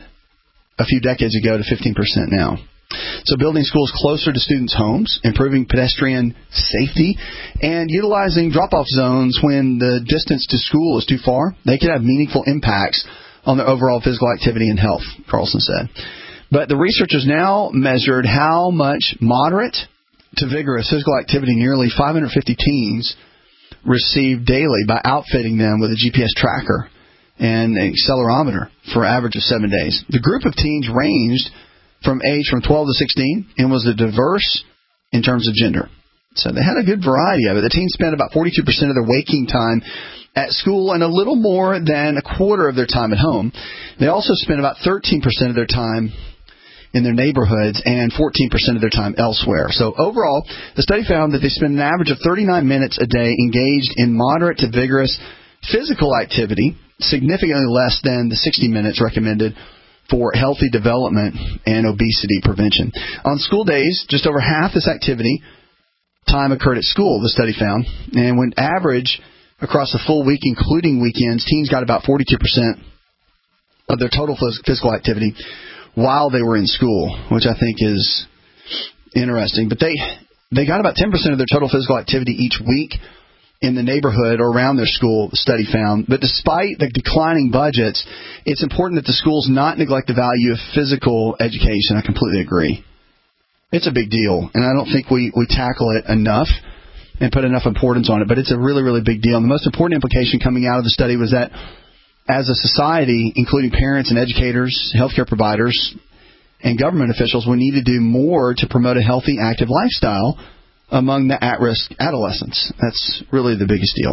a few decades ago to fifteen percent now. So building schools closer to students' homes, improving pedestrian safety, and utilizing drop-off zones when the distance to school is too far, they could have meaningful impacts on their overall physical activity and health, Carlson said. But the researchers now measured how much moderate to vigorous physical activity nearly five hundred fifty teens received daily by outfitting them with a G P S tracker and an accelerometer for an average of seven days. The group of teens ranged from age from twelve to sixteen and was diverse in terms of gender. So they had a good variety of it. The teens spent about forty-two percent of their waking time at school and a little more than a quarter of their time at home. They also spent about thirteen percent of their time in their neighborhoods and fourteen percent of their time elsewhere. So overall, the study found that they spend an average of thirty-nine minutes a day engaged in moderate to vigorous physical activity, significantly less than the sixty minutes recommended for healthy development and obesity prevention. On school days, just over half this activity time occurred at school, the study found. And when average across the full week, including weekends, teens got about forty-two percent of their total physical activity while they were in school, which I think is interesting. But they they got about ten percent of their total physical activity each week in the neighborhood or around their school, the study found. But despite the declining budgets, it's important that the schools not neglect the value of physical education. I completely agree. It's a big deal, and I don't think we, we tackle it enough and put enough importance on it, but it's a really, really big deal. And the most important implication coming out of the study was that as a society, including parents and educators, healthcare providers, and government officials, we need to do more to promote a healthy, active lifestyle among the at-risk adolescents. That's really the biggest deal.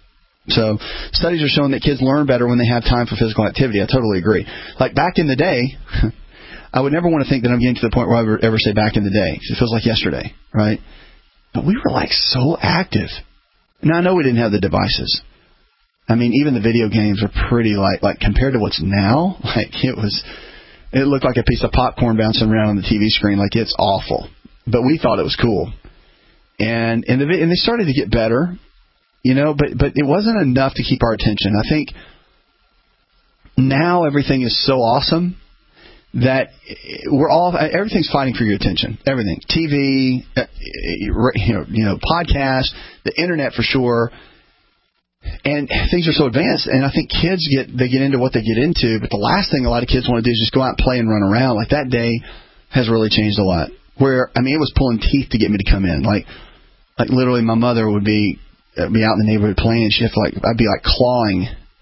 So studies are showing that kids learn better when they have time for physical activity. I totally agree. Like back in the day, I would never want to think that I'm getting to the point where I would ever say back in the day. It feels like yesterday, right? But we were like so active. Now I know we didn't have the devices. I mean, even the video games are pretty like, like compared to what's now, like it was, it looked like a piece of popcorn bouncing around on the T V screen. Like it's awful. But we thought it was cool. And and, the, and they started to get better, you know, but, but it wasn't enough to keep our attention. I think now everything is so awesome that we're all, everything's fighting for your attention. Everything. T V, you know, you know, podcasts, the internet for sure. And things are so advanced, and I think kids get, they get into what they get into, but the last thing a lot of kids want to do is just go out and play and run around. Like that day has really changed a lot. Where, I mean, it was pulling teeth to get me to come in. Like, like literally my mother would be, uh, be out in the neighborhood playing, and she'd have to like, I'd be like clawing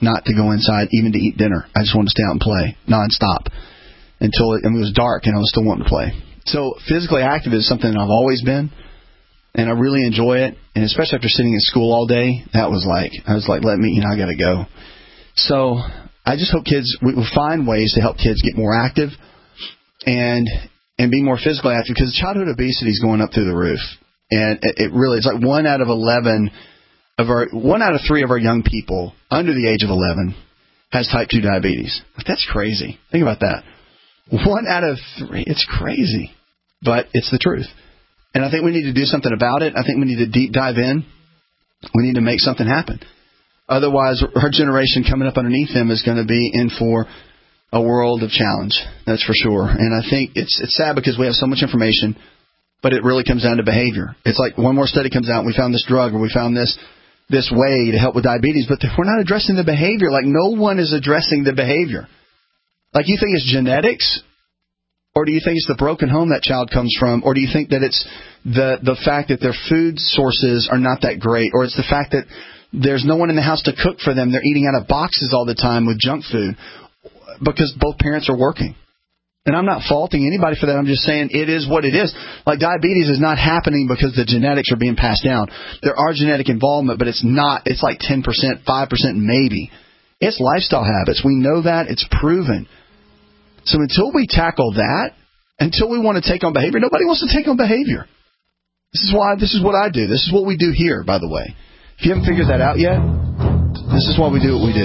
not to go inside, even to eat dinner. I just wanted to stay out and play nonstop until it, I mean, it was dark and I was still wanting to play. So physically active is something that I've always been, and I really enjoy it. And especially after sitting in school all day, that was like, I was like, let me, you know, I got to go. So I just hope kids, we will find ways to help kids get more active and and be more physically active, because childhood obesity is going up through the roof. And it, it really, it's like one out of eleven of our, one out of three of our young people under the age of eleven has type two diabetes. That's crazy. Think about that. One out of three. It's crazy, but it's the truth. And I think we need to do something about it. I think we need to deep dive in. We need to make something happen. Otherwise, our generation coming up underneath them is going to be in for a world of challenge. That's for sure. And I think it's it's sad because we have so much information, but it really comes down to behavior. It's like one more study comes out, and we found this drug, or we found this this way to help with diabetes, but we're not addressing the behavior. Like, no one is addressing the behavior. Like, you think it's genetics, or do you think it's the broken home that child comes from, or do you think that it's the the fact that their food sources are not that great, or it's the fact that there's no one in the house to cook for them, they're eating out of boxes all the time with junk food because both parents are working? And I'm not faulting anybody for that. I'm just saying it is what it is. Like, diabetes is not happening because the genetics are being passed down. There are genetic involvement, but it's not. It's like ten percent, five percent maybe. It's lifestyle habits. We know that. It's proven. So until we tackle that, until we want to take on behavior, nobody wants to take on behavior. This is why, this is what I do. This is what we do here, by the way. If you haven't figured that out yet, this is why we do what we do.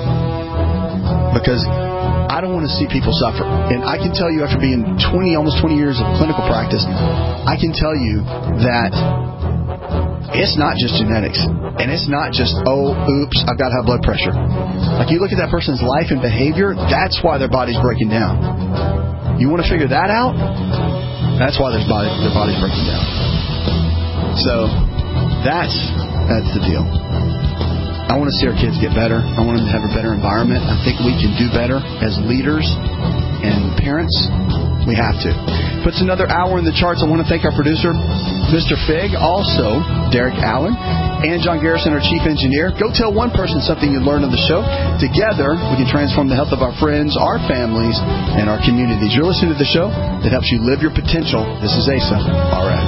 Because I don't want to see people suffer. And I can tell you, after being twenty, almost twenty years of clinical practice, I can tell you that it's not just genetics. And it's not just, oh, oops, I've got high blood pressure. Like, you look at that person's life and behavior, that's why their body's breaking down. You want to figure that out? That's why their, body, their body's breaking down. So that's that's the deal. I want to see our kids get better. I want them to have a better environment. I think we can do better as leaders and parents. We have to. Puts another hour in the charts. I want to thank our producer, Mister Fig, also Derek Allen, and John Garrison, our chief engineer. Go tell one person something you learned on the show. Together, we can transform the health of our friends, our families, and our communities. You're listening to the show that helps you live your potential. This is A S A R X.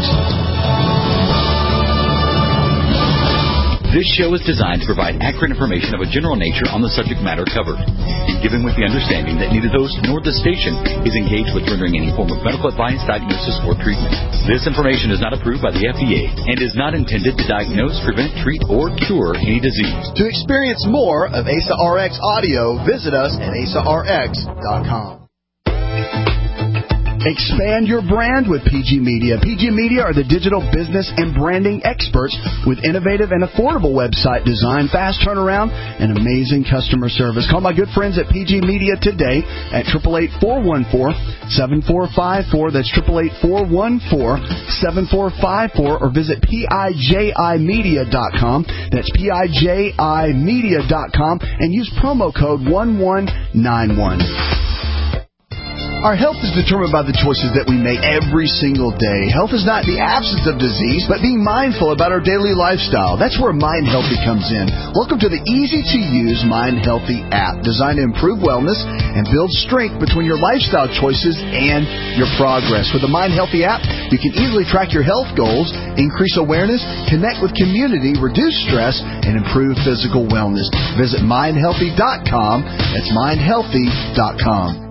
This show is designed to provide accurate information of a general nature on the subject matter covered, given with the understanding that neither the host nor the station is engaged with rendering any form of medical advice, diagnosis, or treatment. This information is not approved by the F D A and is not intended to diagnose, prevent, treat, or cure any disease. To experience more of A S A R X audio, visit us at A S A R X dot com. Expand your brand with P G Media. P G Media are the digital business and branding experts with innovative and affordable website design, fast turnaround, and amazing customer service. Call my good friends at P G Media today at eight eight eight, four one four, seven four five four. That's eight eight eight, four one four, seven four five four, or visit P I J I media dot com. That's P I J I media dot com and use promo code one one nine one. Our health is determined by the choices that we make every single day. Health is not the absence of disease, but being mindful about our daily lifestyle. That's where Mind Healthy comes in. Welcome to the easy-to-use Mind Healthy app, designed to improve wellness and build strength between your lifestyle choices and your progress. With the Mind Healthy app, you can easily track your health goals, increase awareness, connect with community, reduce stress, and improve physical wellness. Visit mind healthy dot com. That's mind healthy dot com.